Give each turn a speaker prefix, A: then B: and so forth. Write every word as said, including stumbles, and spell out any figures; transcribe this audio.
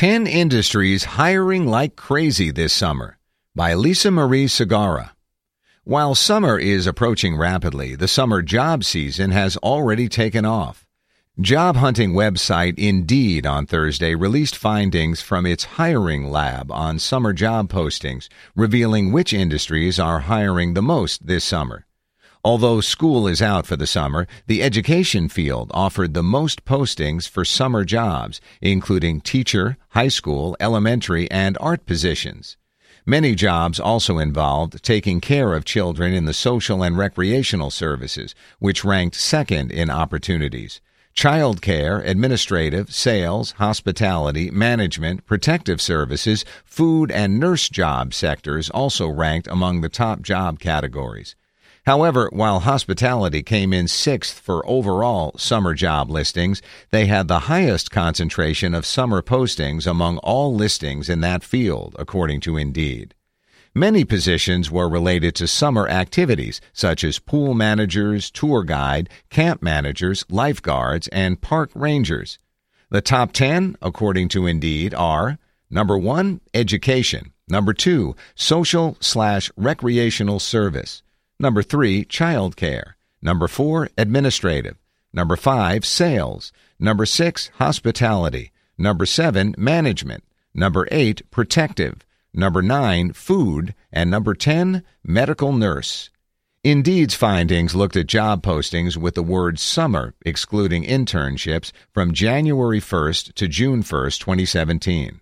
A: ten Industries Hiring Like Crazy This Summer by Lisa Marie Segarra. While summer is approaching rapidly, the summer job season has already taken off. Job hunting website Indeed on Thursday released findings from its hiring lab on summer job postings, revealing which industries are hiring the most this summer. Although school is out for the summer, the education field offered the most postings for summer jobs, including teacher, high school, elementary, and art positions. Many jobs also involved taking care of children in the social and recreational services, which ranked second in opportunities. Child care, administrative, sales, hospitality, management, protective services, food, and nurse job sectors also ranked among the top job categories. However, while hospitality came in sixth for overall summer job listings, they had the highest concentration of summer postings among all listings in that field, according to Indeed. Many positions were related to summer activities, such as pool managers, tour guide, camp managers, lifeguards, and park rangers. The top ten, according to Indeed, are number one, education; number two, social slash recreational service; number three, child care; number four, administrative; number five, sales; number six, hospitality; number seven, management; number eight, protective; number nine, food; and number ten, medical nurse. Indeed's findings looked at job postings with the word summer, excluding internships, from January first to June first, twenty seventeen.